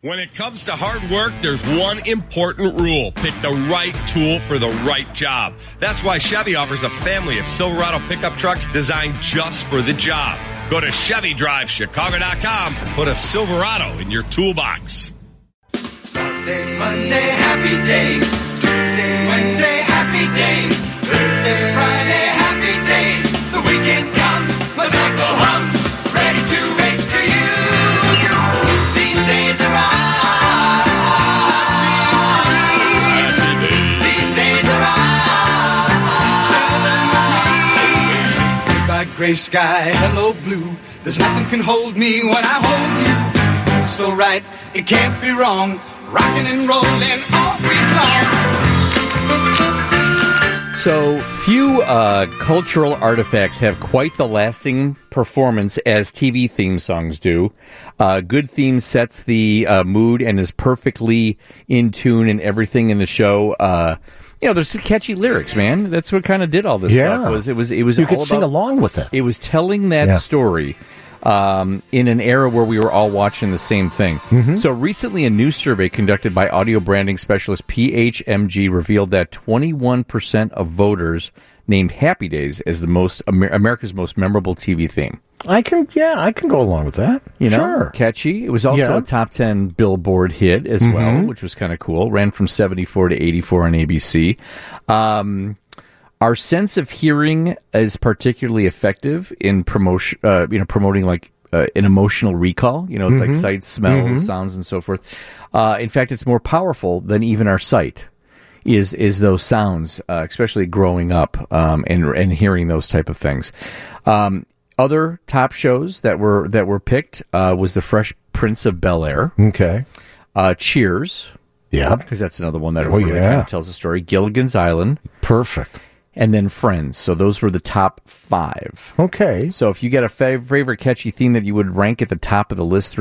When it comes to hard work, there's one important rule. Pick the right tool for the right job. That's why Chevy offers a family of Silverado pickup trucks designed just for the job. Go to ChevyDriveChicago.com and put a Silverado in your toolbox. Sunday, Monday, happy days. Tuesday, Wednesday, happy days. Thursday, Friday, happy days. The weekend comes, my cycle hums, ready to race to you. These days are These days are by gray sky, hello blue. There's nothing can hold me when I hold you. It feels so right, it can't be wrong. Rocking and rolling all week long. So few cultural artifacts have quite the lasting performance as TV theme songs do. Good theme sets the mood and is perfectly in tune in everything in the show. There's catchy lyrics, man. That's what kind of did all this stuff. It was you all could sing along with it. It was telling that story. In an era where we were all watching the same thing. Mm-hmm. So recently, a new survey conducted by audio branding specialist PHMG revealed that 21% of voters named Happy Days as the most America's most memorable TV theme. I can go along with that. Sure. Catchy. It was also a top 10 Billboard hit as well, which was kind of cool. Ran from 74 to 84 on ABC. Our sense of hearing is particularly effective in promoting like an emotional recall. It's like sight, smell, sounds, and so forth. In fact, it's more powerful than even our sight is those sounds, especially growing up and hearing those type of things. Other top shows that were picked was The Fresh Prince of Bel-Air. Okay. Cheers. Yeah. Because that's another one that really kind of tells a story. Gilligan's Island. Perfect. And then Friends. So those were the top 5. Okay. So if you get a favorite catchy theme that you would rank at the top of the list,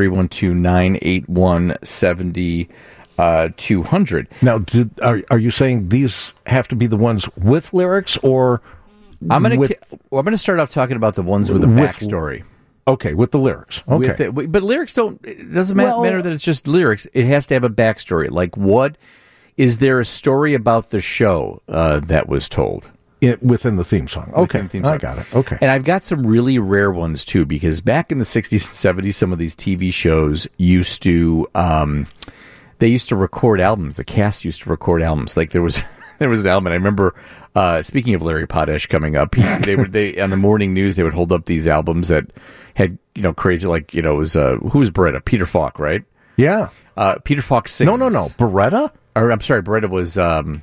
312-981-7200. Now, are you saying these have to be the ones with lyrics, or I'm going to start off talking about the ones with a backstory. Okay, with the lyrics. Okay. But lyrics it doesn't matter that it's just lyrics. It has to have a backstory. Like, what is there a story about the show that was told? Within the theme song. Okay, I got it. Okay. And I've got some really rare ones, too, because back in the 60s and 70s, some of these TV shows used to, they used to record albums. The cast used to record albums. Like, there was an album, and I remember, speaking of Larry Potash coming up, they on the morning news, they would hold up these albums that had, crazy, like, it was, who was Beretta? Peter Falk, right? Yeah. Peter Falk sings. No. Beretta? Or, I'm sorry, Beretta was,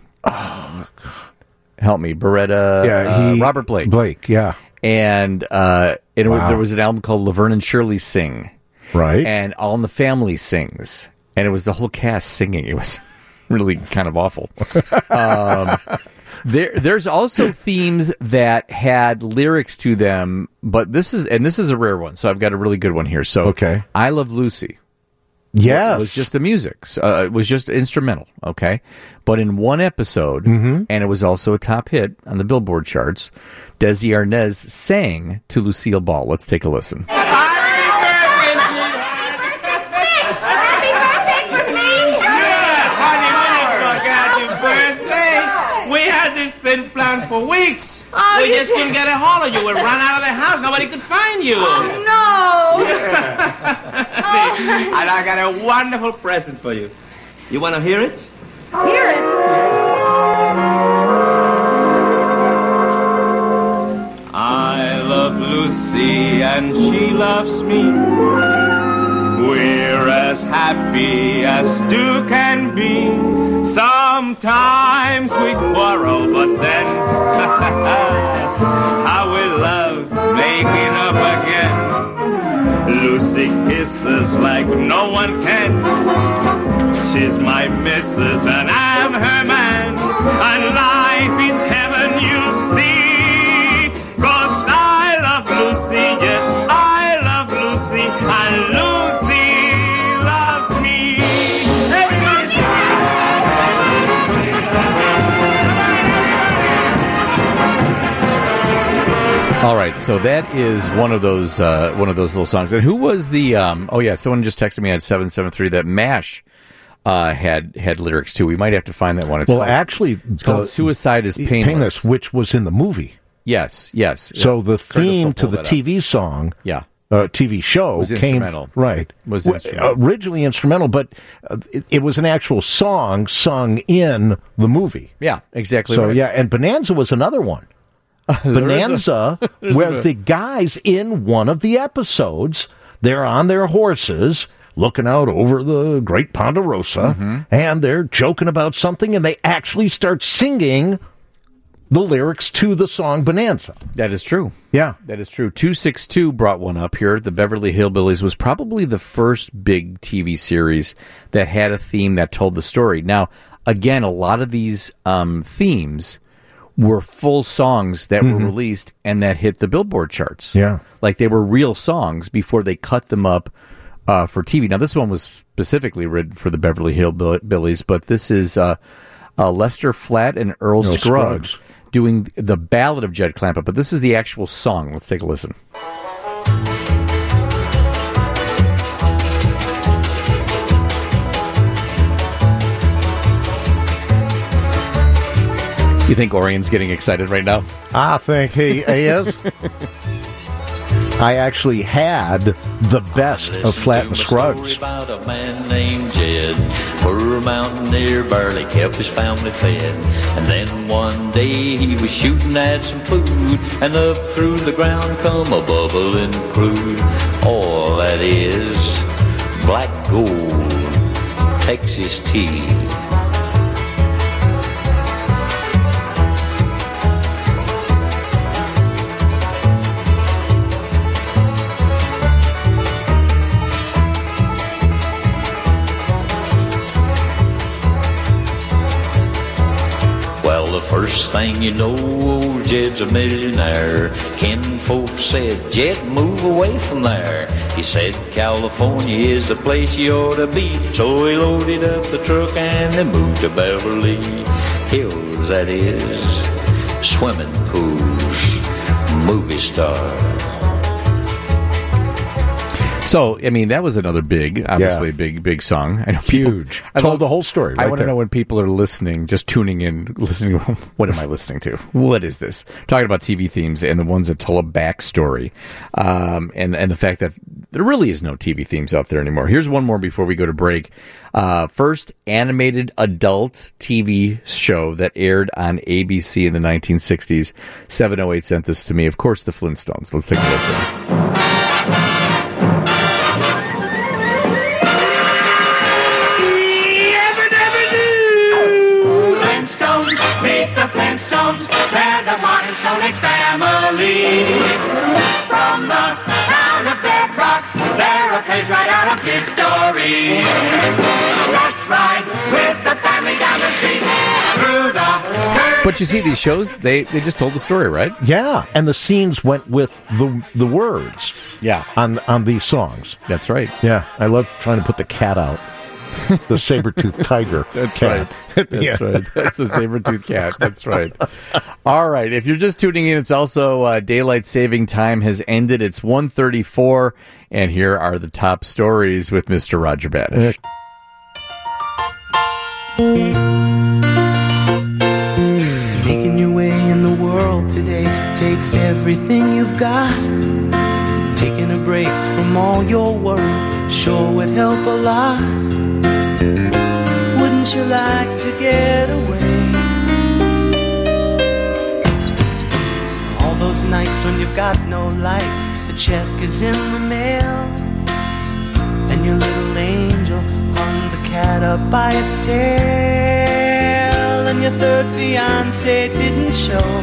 help me, Beretta. Yeah, Robert Blake. Blake, yeah. And there was an album called Laverne and Shirley Sing. Right. And All in the Family sings. And it was the whole cast singing. It was really kind of awful. There's also themes that had lyrics to them, but this is a rare one, so I've got a really good one here. So, okay. I Love Lucy. Yes. It was just the music. It was just instrumental, okay? But in one episode, and it was also a top hit on the Billboard charts, Desi Arnaz sang to Lucille Ball. Let's take a listen. Been planned for weeks. We just couldn't get a hold of you. We ran out of the house. Nobody could find you. Oh, no. And I got a wonderful present for you. You want to hear it? Hear it? I love Lucy and she loves me. We're as happy as two can be. Sometimes we quarrel, but then how we love making up again. Lucy kisses like no one can. She's my missus and I'm her man. And life is heaven, you see. 'Cause I love Lucy, yes, I love Lucy. And Lucy loves me. All right, so that is one of those little songs. And who was the? Someone just texted me at 773 that MASH had lyrics too. We might have to find that one. It's called "Suicide Is Painless," which was in the movie. Yes. So the theme to the TV song, TV show was came instrumental. Right. Was instrumental. Originally instrumental, but it was an actual song sung in the movie. Yeah, exactly. So right. and Bonanza was another one. Bonanza, where the guys in one of the episodes, they're on their horses looking out over the Great Ponderosa, and they're joking about something, and they actually start singing the lyrics to the song Bonanza. That is true. Yeah. That is true. 262 brought one up here. The Beverly Hillbillies was probably the first big TV series that had a theme that told the story. Now, again, a lot of these themes were full songs that were released and that hit the Billboard charts. Yeah. Like they were real songs before they cut them up for TV. Now, this one was specifically written for the Beverly Hillbillies, but this is Lester Flatt and Earl Scruggs doing the Ballad of Jed Clampett, but this is the actual song. Let's take a listen. You think Orion's getting excited right now? I think he is. I actually had the best of Flatt and Scruggs. About a man named Jed, poor mountaineer, barely kept his family fed. And then one day he was shooting at some food, and up through the ground come a bubbling crude. All that is black gold, Texas tea. Well, the first thing you know, old Jed's a millionaire. Ken folks said, Jed, move away from there. He said, California is the place you ought to be. So he loaded up the truck and they moved to Beverly Hills, that is, swimming pools, movie star. So, I mean, that was another obviously big song. I know Huge. Told the whole story. I want to know when people are listening, just tuning in, listening, what am I listening to? What is this? Talking about TV themes and the ones that tell a backstory. And the fact that there really is no TV themes out there anymore. Here's one more before we go to break. First animated adult TV show that aired on ABC in the 1960s. 708 sent this to me. Of course, the Flintstones. Let's take a listen. From the town of Bedrock, they're a page right out of his story. Let's ride with the family down the street through the curve. But you see, these shows, they just told the story, right? Yeah, and the scenes went with the words. Yeah. On these songs. That's right. Yeah, I love trying to put the cat out. The saber-toothed tiger. That's cat. right. That's right. That's the saber-toothed cat. That's right. All right. If you're just tuning in, it's also daylight saving time has ended. It's 1:34, and here are the top stories with Mr. Roger Badish. Making your way in the world today takes everything you've got. Taking a break from all your worries sure would help a lot. Wouldn't you like to get away? All those nights when you've got no lights, the check is in the mail, and your little angel hung the cat up by its tail, and your third fiancé didn't show.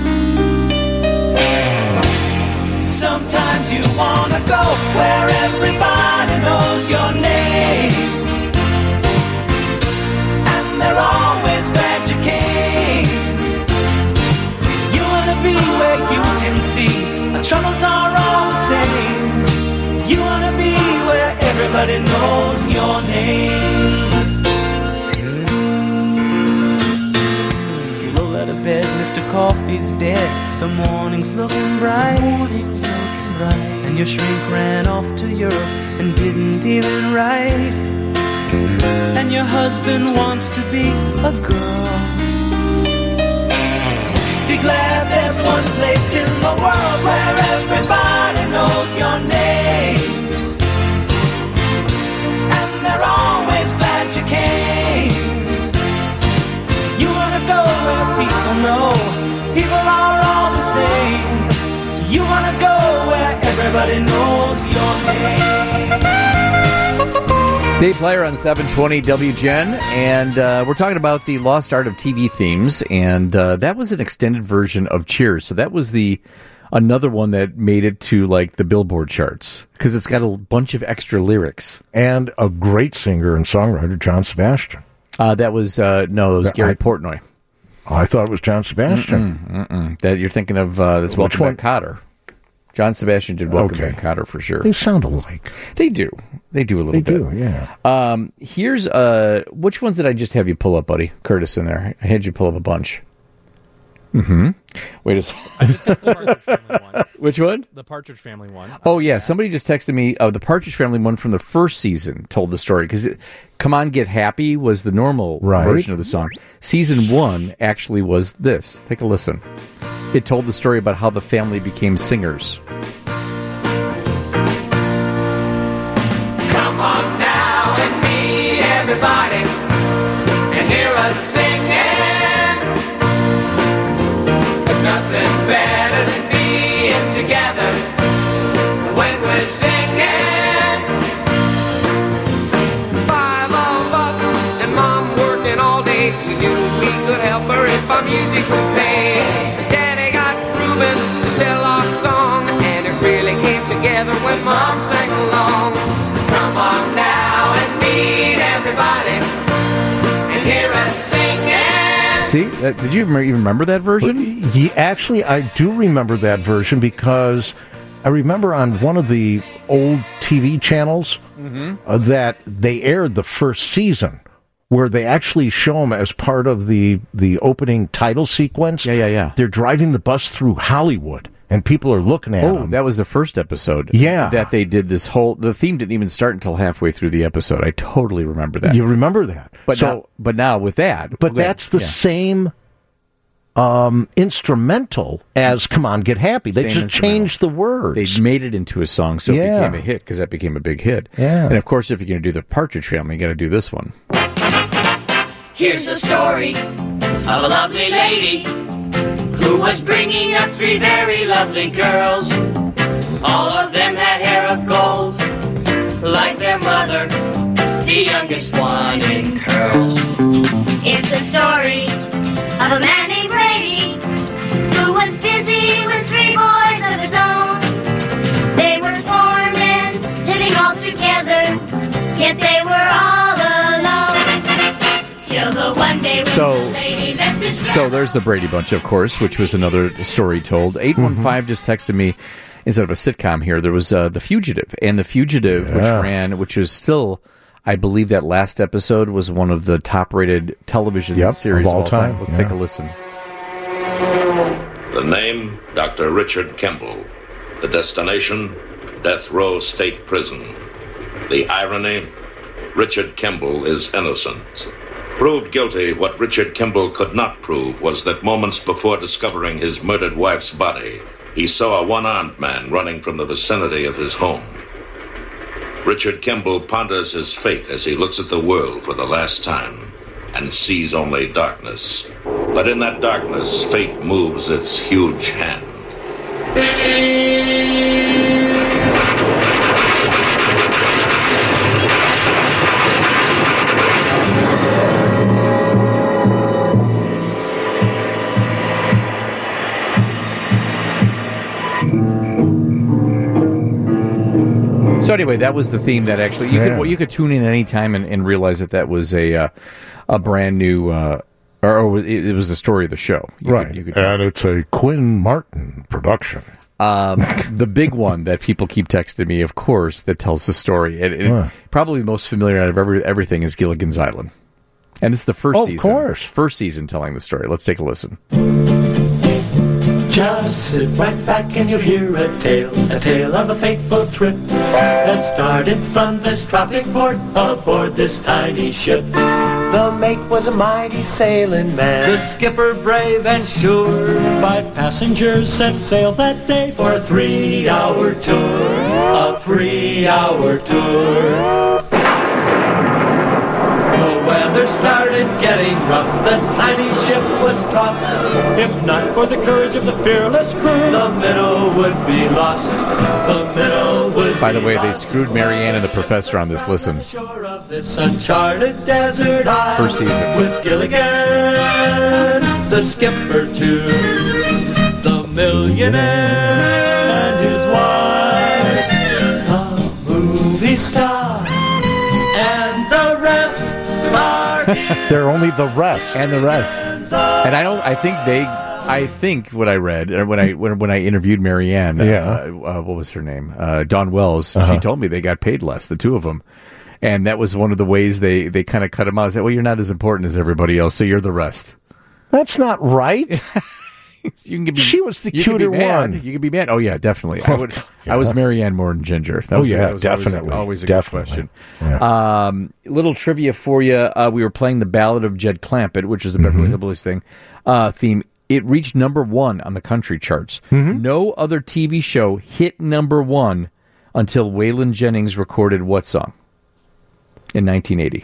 Sometimes you wanna go where everybody knows your name, and they're always glad you came. You wanna be where you can see our troubles are all the same. You wanna be where everybody knows your name. Roll out of bed, Mr. Coffee's dead, the morning's looking bright. And your shrink ran off to Europe and didn't even write. And your husband wants to be a girl. Be glad there's one place in the world where everybody knows your name. And they're always glad you came. You wanna go where people know people are all the same. You wanna go where everybody knows your name. State Player on 720 WGen, and we're talking about the lost art of TV themes, and that was an extended version of Cheers. So that was another one that made it to like the Billboard charts because it's got a bunch of extra lyrics And a great singer and songwriter, John Sebastian. That was Gary Portnoy. I thought it was John Sebastian. That you're thinking of that's Welcome one? Back Kotter. John Sebastian did Welcome Back Kotter for sure. They sound alike. They do. They do a little bit. They do, yeah. Here's which ones did I just have you pull up, buddy? Curtis in there. I had you pull up a bunch. Mm-hmm. Wait a second. I just got the Partridge Family one. Which one? The Partridge Family one. Oh, yeah. Somebody just texted me. The Partridge Family one from the first season told the story. Because Come On, Get Happy was the normal version of the song. Season 1 actually was this. Take a listen. It told the story about how the family became singers. Come on now and meet everybody and hear us singing. There's nothing better than being together when we're singing. 5 of us and Mom working all day. We knew we could help her if our music would pay. Daddy got Ruben to sell our song, and it really came together when Mom sang along. Come on now and meet everybody and hear us singing. See? Did you even remember that version? Actually, I do remember that version because I remember on one of the old TV channels that they aired the first season where they actually show them as part of the opening title sequence. Yeah. They're driving the bus through Hollywood. And people are looking at them. That was the first episode. Yeah. That they did this whole... The theme didn't even start until halfway through the episode. I totally remember that. You remember that. But now with that... But that's the same instrumental as Come On, Get Happy. They just changed the words. They made it into a song, so it became a hit, because that became a big hit. Yeah. And of course, if you're going to do the Partridge Family, you got to do this one. Here's the story of a lovely lady who was bringing up 3 very lovely girls. All of them had hair of gold, like their mother, the youngest one in curls. It's the story of a man named Brady who was busy with 3 boys of his own. They were 4 men living all together, yet they were all alone. Till the one day when the lady met this So there's the Brady Bunch, of course, which was another story told. 815 just texted me, instead of a sitcom here, there was The Fugitive. And The Fugitive, which was still, I believe that last episode was one of the top-rated television series of all time. Let's take a listen. The name, Dr. Richard Kimball. The destination, Death Row State Prison. The irony, Richard Kimball is innocent. Proved guilty, what Richard Kimball could not prove was that moments before discovering his murdered wife's body, he saw a one-armed man running from the vicinity of his home. Richard Kimball ponders his fate as he looks at the world for the last time and sees only darkness. But in that darkness, fate moves its huge hand. So anyway, that was the theme that actually you could tune in any time and realize that was a brand new or it was the story of the show. You could and it's a Quinn Martin production. The big one that people keep texting me, of course, that tells the story. And probably the most familiar out of everything is Gilligan's Island, and it's the first season. Of course, first season telling the story. Let's take a listen. Just sit right back and you'll hear a tale of a fateful trip that started from this tropic port aboard this tiny ship. The mate was a mighty sailing man, the skipper brave and sure. 5 passengers set sail that day for a 3-hour tour, a 3-hour tour. The weather started getting rough, the tiny ship was tossed. If not for the courage of the fearless crew, the minnow would be lost. The minnow would By the way, they screwed Marianne and the professor on this. Listen. shore of this uncharted desert isle. First season. With Gilligan, the skipper too, the millionaire and his wife, the movie star, and the rest are here. They're only the rest. And the rest. And I think what I read when I interviewed Marianne, what was her name? Dawn Wells. She told me they got paid less, the two of them. And that was one of the ways they kind of cut them out. I said, well, you're not as important as everybody else, so you're the rest. That's not right. She was the cuter one. You can be mad. Oh, yeah, definitely. I was Marianne more than Ginger. That was definitely. Always a good question. Yeah. Little trivia for you. We were playing the Ballad of Jed Clampett, which is a Beverly Hillbillies theme. It reached number 1 on the country charts. No other TV show hit number 1 until Waylon Jennings recorded what song? In 1980.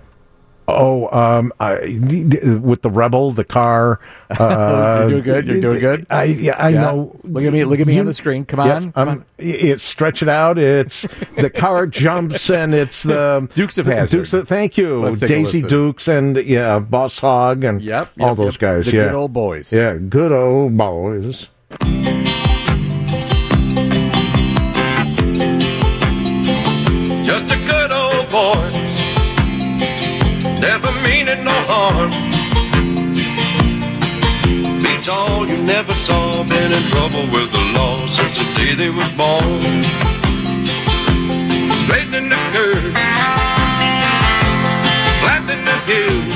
With the Rebel, the car. You're doing good. You're doing good. I know. Look at me on the screen. Come on. It's Stretch It Out. It's the car jumps, and it's the Dukes of Hazzard. Thank you, Daisy Dukes, and Boss Hogg, and all those guys. The good old boys. Yeah, good old boys. Just a good old boy, never meaning no harm. Beats all you never saw, been in trouble with the law since the day they was born. Straightening the curves, flattening the hills.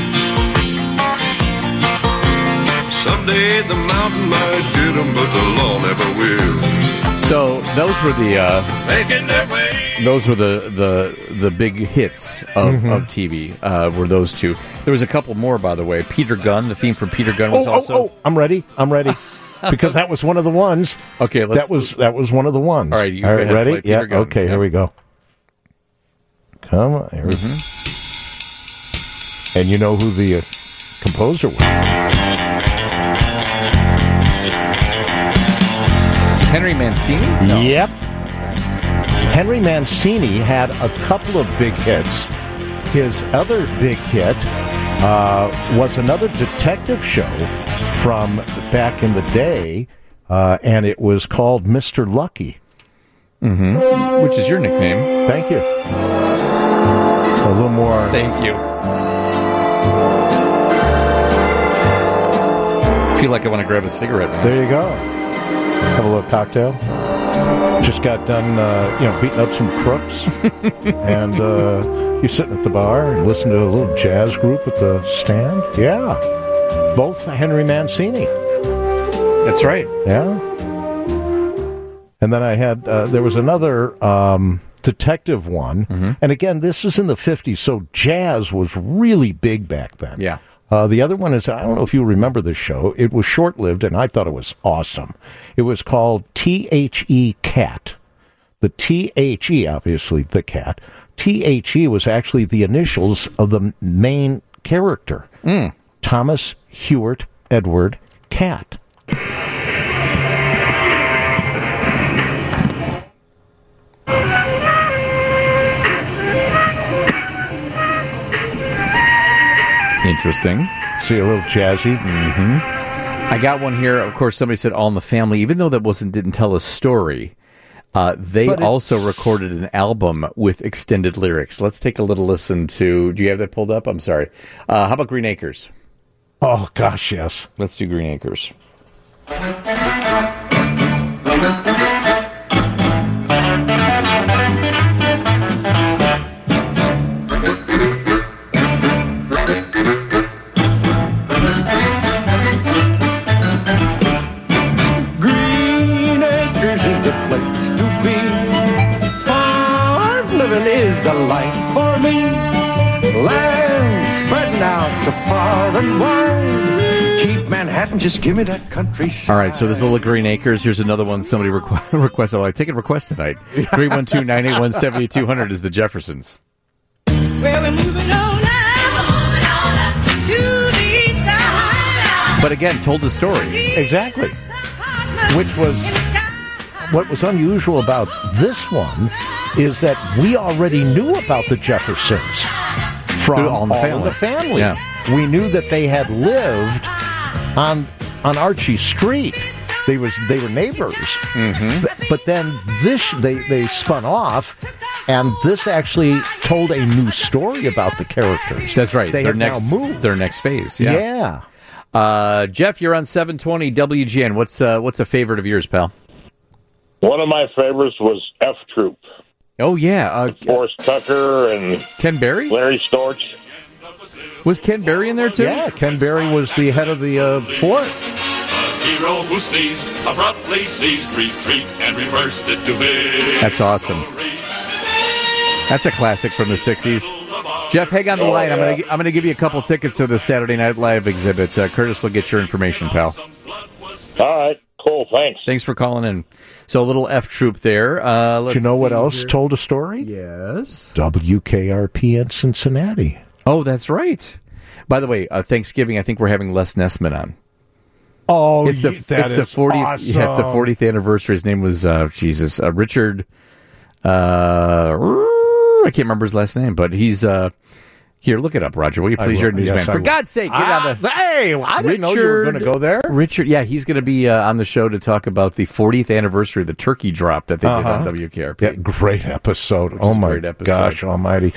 Someday the mountain might get 'em, but the law never will. So those were Making their way. Those were the big hits of TV. Were those two? There was a couple more, by the way. Peter Gunn, the theme from Peter Gunn was also. I'm ready. Because that was one of the ones. Okay, that was one of the ones. All right, ready? Play Peter Gunn. Okay, here we go. Come on, here we go. And you know who the composer was? Henry Mancini? No. Yep. Henry Mancini had a couple of big hits. His other big hit was another detective show from back in the day, and it was called Mr. Lucky. Which is your nickname. Thank you. A little more. Thank you. I feel like I want to grab a cigarette now. There you go. Have a little cocktail. Just got done, beating up some crooks. And you're sitting at the bar and listening to a little jazz group at the stand. Yeah. Both Henry Mancini. That's right. Yeah. And then I had, there was another detective one. And again, this is in the 50s, so jazz was really big back then. Yeah. The other one is, I don't know if you remember this show. It was short-lived, and I thought it was awesome. It was called T-H-E Cat. The T-H-E, obviously, the cat. T-H-E was actually the initials of the main character. Thomas Hewart Edward Cat. Interesting. See, a little jazzy. I got one here. Of course, somebody said All in the Family. Even though that didn't tell a story, they also recorded an album with extended lyrics. Let's take a little listen to... Do you have that pulled up? I'm sorry. How about Green Acres? Oh, gosh, yes. Let's do Green Acres. so far and wide. Keep Manhattan, just give me that countryside. All right, so there's Little Green Acres. Here's another one somebody requested. Like, take a request tonight. 312-981-7200 is the Jeffersons. Well, we're moving on up to the side. But again, told the story. Exactly. Which was what was unusual about this one is that we already knew about the Jeffersons from All in the Family. Yeah. We knew that they had lived on Archie Street. They were neighbors. Mm-hmm. But then they spun off, and this actually told a new story about the characters. That's right. They have now moved. Their next phase. Yeah. Jeff, you're on 720 WGN. What's a favorite of yours, pal? One of my favorites was F Troop. Oh, yeah. Forrest Tucker and Ken Berry? Larry Storch. Was Ken Berry in there, too? Yeah, Ken Berry was the head of the fort. Hero who sneezed, abruptly ceased retreat and reversed it to victory. That's awesome. That's a classic from the 60s. Jeff, hang on the line. I'm going to give you a couple tickets to the Saturday Night Live exhibit. Curtis will get your information, pal. All right. Cool. Thanks. Thanks for calling in. So a little F Troop there. Do you know what else told a story? Yes. WKRP in Cincinnati. Oh, that's right. By the way, Thanksgiving, I think we're having Les Nessman on. Oh, it's the 40th. Awesome. Yeah, it's the 40th anniversary. His name was Richard. I can't remember his last name, but he's here. Look it up, Roger. Will you please? You're a newsman. Yes, For God's sake, get on the. Hey, I didn't know you were going to go there. Richard, yeah, he's going to be on the show to talk about the 40th anniversary of the turkey drop that they did on WKRP. Yeah, great episode. Oh my gosh, almighty!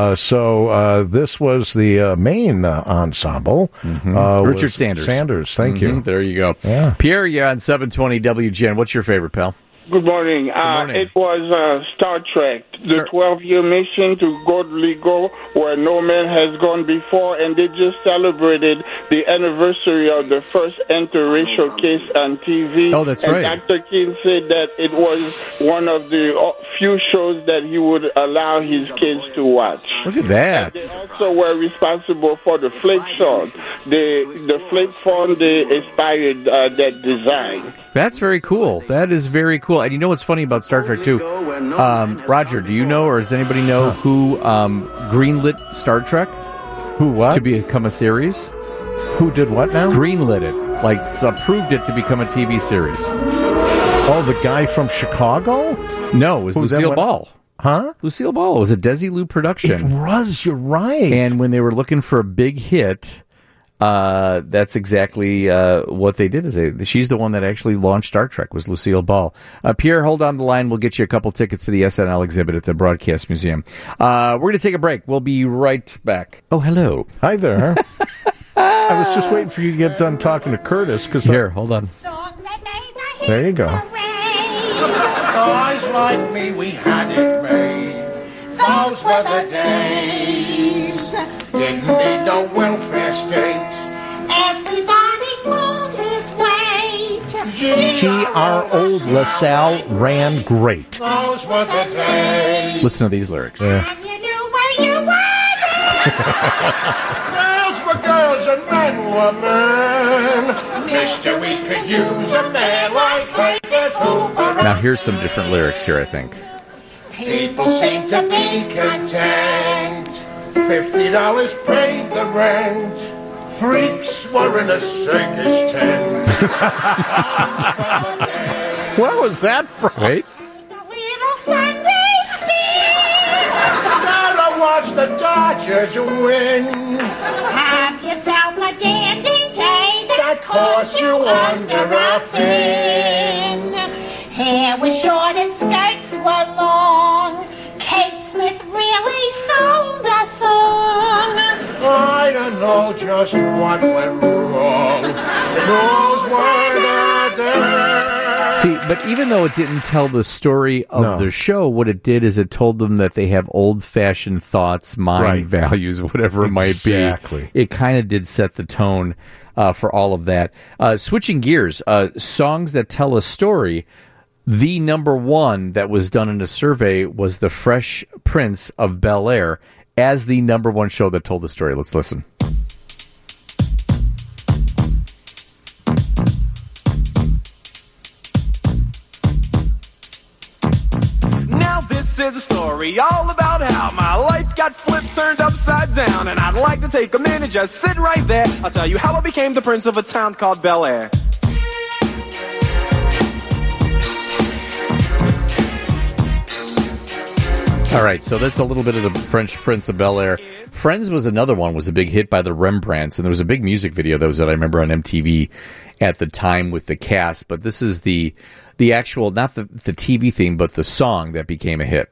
So this was the main ensemble. Richard Sanders. Thank you. There you go. Yeah. Pierre, you're on 720 WGN. What's your favorite, pal? Good morning. It was Star Trek, the 12-year mission to Godligo, where no man has gone before, and they just celebrated the anniversary of the first interracial case on TV. Oh, that's right. And Dr. King said that it was one of the few shows that he would allow his kids to watch. Look at that. And they also were responsible for the flip phone. The flip phone, they inspired that design. That's very cool. That is very cool. And you know what's funny about Star Trek, too? Roger, do you know, or does anybody know who greenlit Star Trek? Who, what? To become a series? Who did what now? Greenlit it. Like, approved it to become a TV series. Oh, the guy from Chicago? No, it was Lucille Ball. Huh? Lucille Ball. It was a Desilu production. It was, you're right. And when they were looking for a big hit... that's exactly what they did. She's the one that actually launched Star Trek, was Lucille Ball. Pierre, hold on the line. We'll get you a couple tickets to the SNL exhibit at the Broadcast Museum. We're going to take a break. We'll be right back. Oh, hello. Hi there. I was just waiting for you to get done talking to Curtis. Here, hold on. There you go. Guys like me, we had it made. Those were the days. Didn't need no welfare state. Everybody pulled his weight. G.R. Old LaSalle ran great. Those were the days. Listen to these lyrics. Yeah. You knew where you were. Girls were girls and men were men. Mister, we could use a man like Herbert Hoover. Now, here's some different lyrics here, I think. People seem to be content. $50 paid the rent. Freaks were in a circus tent. Where was that from? Wait. Little Sunday spin. Gotta watch the Dodgers win. Have yourself a dandy day that cost you under a fin. Hair was short and skirts were long. Kate Smith really sold a song. I don't know just what went wrong. Those were the days. See, but even though it didn't tell the story of the show, what it did is it told them that they have old-fashioned thoughts, mind, values, whatever it might be. Exactly. It kind of did set the tone for all of that. Switching gears, songs that tell a story. The number one that was done in a survey was The Fresh Prince of Bel-Air as the number one show that told the story. Let's listen. story all about how my life got flipped, turned upside down. And I'd like to take a minute, just sit right there. I'll tell you how I became the prince of a town called Bel Air. All right, so that's a little bit of the French Prince of Bel Air. Friends was another one, was a big hit by the Rembrandts, and there was a big music video that I remember on MTV at the time with the cast. But this is the actual, not the TV theme, but the song that became a hit.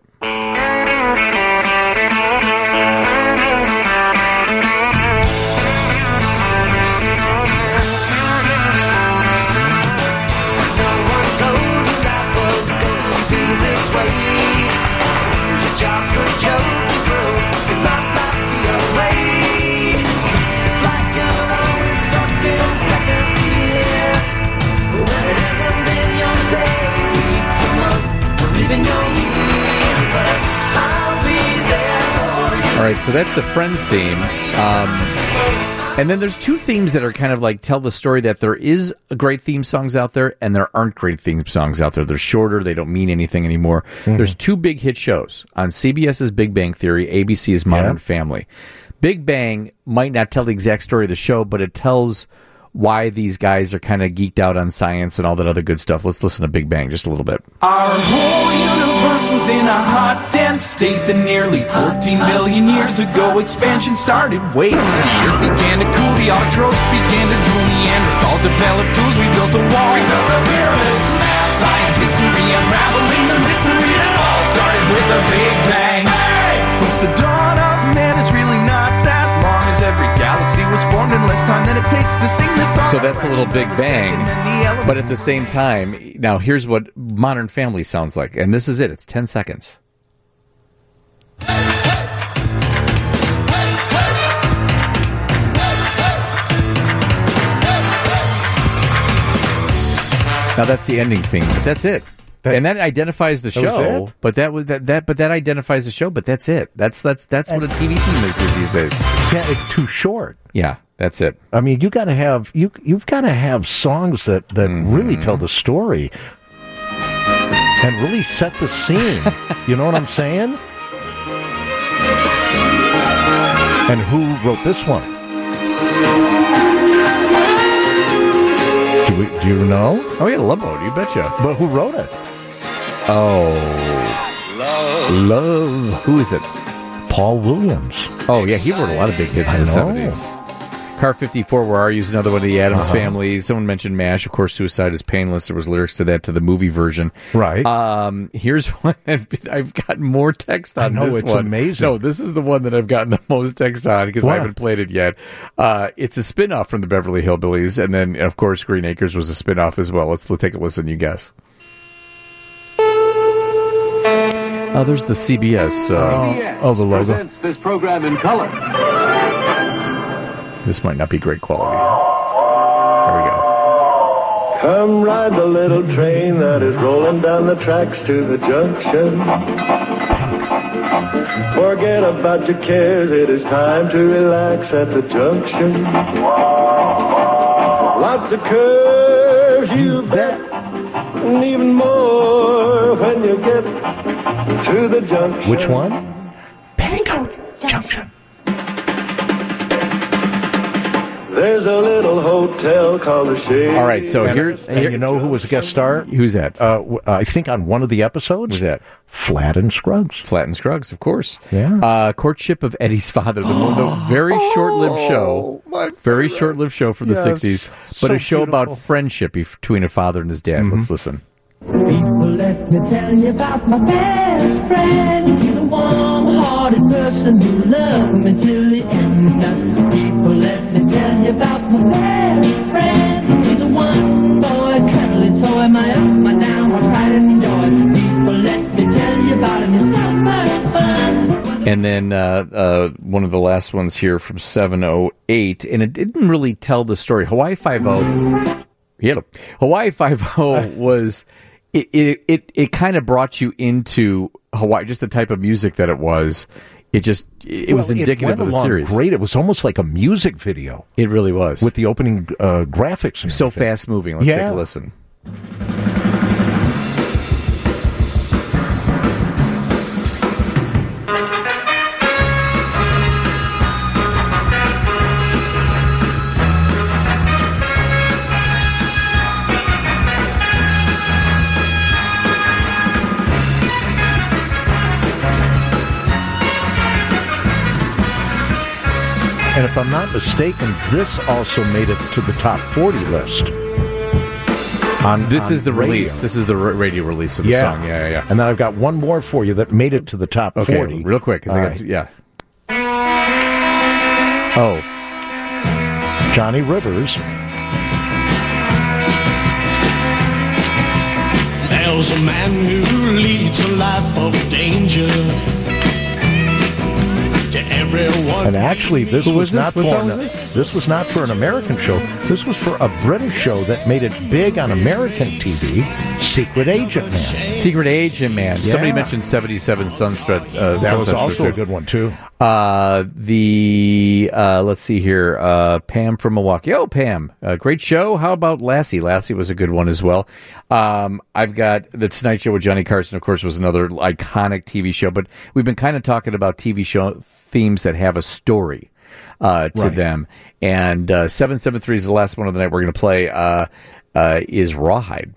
All right, so that's the Friends theme. And then there's two themes that are kind of like tell the story that there is great theme songs out there and there aren't great theme songs out there. They're shorter. They don't mean anything anymore. Mm-hmm. There's two big hit shows. On CBS's Big Bang Theory, ABC's Modern Family. Big Bang might not tell the exact story of the show, but it tells why these guys are kind of geeked out on science and all that other good stuff. Let's listen to Big Bang just a little bit. Our whole universe was in a hot, dense state that nearly 14 billion years ago expansion started. Wait, the earth began to cool, the autotrophs began to drool, Neanderthals developed tools, we built a wall, we built the pyramids. Science history unraveling the mystery that all started with a Big Bang. Hey! Since the dawn of man is really not that long, as every galaxy was formed in less time than it takes to sing this song. So that's a little Big Bang, but at the same time, now here's what Modern Family sounds like, and this is it. It's 10 seconds. Now that's the ending thing, but that's it. And that identifies the show, but that identifies the show, but that's it. That's what a TV theme is these days. Yeah, it's too short. Yeah, that's it. I mean, you've got to have songs that really tell the story and really set the scene. You know what I'm saying? And who wrote this one? Do you know? Oh yeah, Love Boat, you betcha. But who wrote it? Oh, Love. Who is it? Paul Williams. Oh yeah, he wrote a lot of big hits in the 70s. Car 54, Where Are You is another one of the Addams Family. Someone mentioned MASH. Of course, Suicide is Painless. There was lyrics to that, to the movie version. Right. Here's one that I've gotten more text on. I know, this it's one. amazing. No, this is the one that I've gotten the most text on because I haven't played it yet. It's a spin-off from the Beverly Hillbillies. And then, of course, Green Acres was a spin-off as well. Let's take a listen. You guess. There's the CBS. The logo. Presents this program in color. This might not be great quality. There we go. Come ride the little train that is rolling down the tracks to the junction. Forget about your cares, it is time to relax at the junction. Lots of curves, you bet, and even more when you get to the junction. Which one? Petticoat Junction. There's a little hotel called the Shade. All right, so here you know who was a guest star? Who's that? I think on one of the episodes. Who's that? Flat and Scruggs. Flat and Scruggs, of course. Yeah. Courtship of Eddie's Father, the very short-lived show. Very short-lived show from the 60s, but a show about friendship between a father and his dad. Let's listen. People, let me tell you about my best friend. He's a warm-hearted person who loved me till the end. People, let me tell you about my best friend. He's a one-boy cuddly toy, my up, my down, my pride and joy. People, let me tell you about him. He's so much fun. And then one of the last ones here from 708, and it didn't really tell the story. Hawaii Five-0. Hawaii Five-0 was it kind of brought you into Hawaii, just the type of music that it was. It was indicative of the series. Great, it was almost like a music video. It really was with the opening graphics. And so fast moving. Let's take a listen. And if I'm not mistaken, this also made it to the top 40 list. This is the radio. release. This is the radio release of the song. Yeah. And then I've got one more for you that made it to the top 40. Real quick. 'Cause I got, yeah. Oh. Johnny Rivers. There's a man who leads a life of danger. To everyone. And actually, this was not for an American show. This was for a British show that made it big on American TV. Secret Agent Man. Secret Agent Man. Yeah. Somebody mentioned 77 Sunset. That was also a good one too. Let's see here. Pam from Milwaukee. Oh, Pam, great show. How about Lassie? Lassie was a good one as well. I've got The Tonight Show with Johnny Carson, of course, was another iconic TV show. But we've been kind of talking about TV show themes that have a story to them. And 773 is the last one of the night we're going to play. Is Rawhide.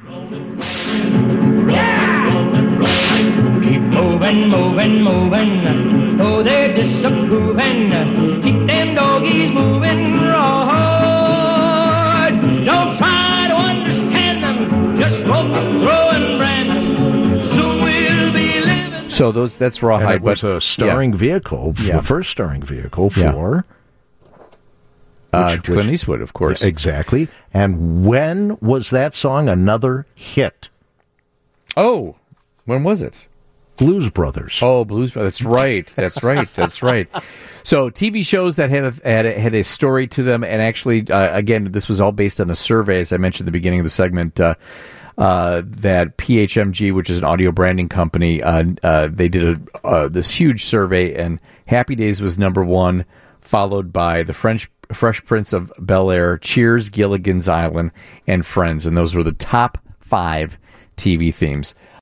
Keep moving, moving, moving. Oh, they're disapproving. Keep them doggies moving. Rawhide. Don't try to understand them. Just rope up, throw and brand them. Soon we'll be living. So that's Rawhide. And it was a starring vehicle, the first starring vehicle for Clint Eastwood, of course. Exactly. And when was that song another hit? Oh, when was it? Blues Brothers. Oh, Blues Brothers. That's right. So TV shows that had a story to them, and actually, again, this was all based on a survey, as I mentioned at the beginning of the segment, that PHMG, which is an audio branding company, they did this huge survey, and Happy Days was number one, followed by the Fresh Prince of Bel-Air, Cheers, Gilligan's Island, and Friends, and those were the top 5 TV themes.